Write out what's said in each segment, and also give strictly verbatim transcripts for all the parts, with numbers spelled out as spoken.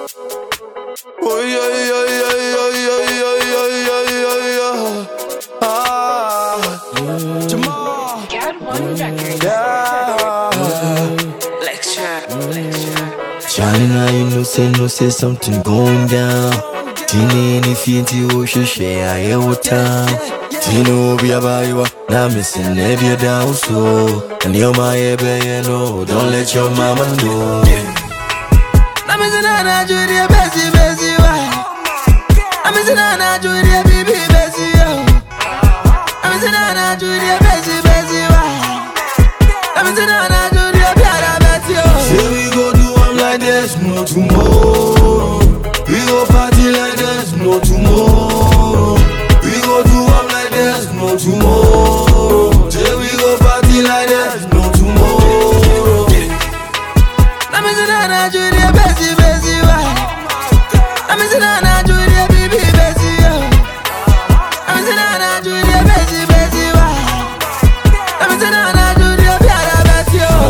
Oh yeah, yeah, yeah, yeah, yeah, yeah, yeah, yeah, yeah. Ah, Jamal. Get one record. Yeah. Lecture, lecture. China, you know, say, no, say something going down. Tini, anything to you, share, I hear what time. Tino, be about you, now missing every down so. And you're my baby, you know, don't let your mama know. I'm missing out on Judy, Bessie, Bessie, why? I'm missing out on Judy, baby, Bessie, yo. I'm missing out on Judy, Bessie, Bessie, why? I'm missing out on Judy, Piara, Bessie, yo. Say we go do one like this, no tomorrow. We go party like this, no tomorrow. We go do one like this, no tomorrow. Say we go party like this, no tomorrow. I'm missing out on Judy, Bessie, Bessie, why? I'm missing out on Judy, baby, Bessie, yo. I'm missing out on Judy, Bessie, Bessie, why? I'm missing out on Judy, Piara, Bessie, yo.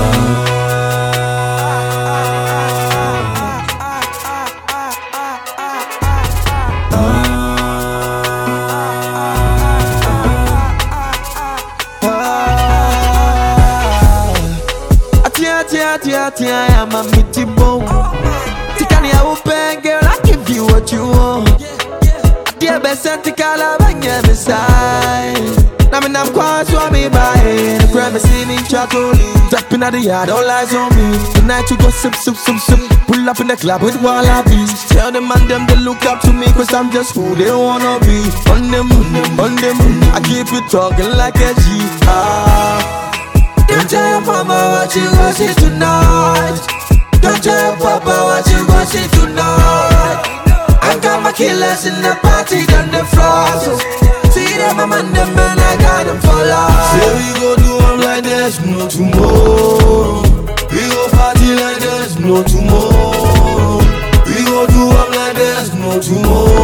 Atia, atia, atia, atia, I'm a meaty bone. Tikani, I will bang, girl, I give you what you want. Dear best, Tikala, bang, yeah, beside. Now, I'm quite swami by the crime, see me chatting. Tapping at the yard, all eyes on me. Tonight, you go sip, sip, sip, sip. Pull up in the club with wallabies. Tell them and them, they look up to me, cause I'm just who they wanna be. On them, on them, I keep it talking like a G. Ah. Don't tell your mama what you gon' see tonight. Don't tell your papa what you gon' see tonight. I got my killers in the party on the floor, so see them, I'm on them and I got them for life. Say we go do them like this, no tomorrow. We go party like this, no tomorrow. We go do them like this, no tomorrow.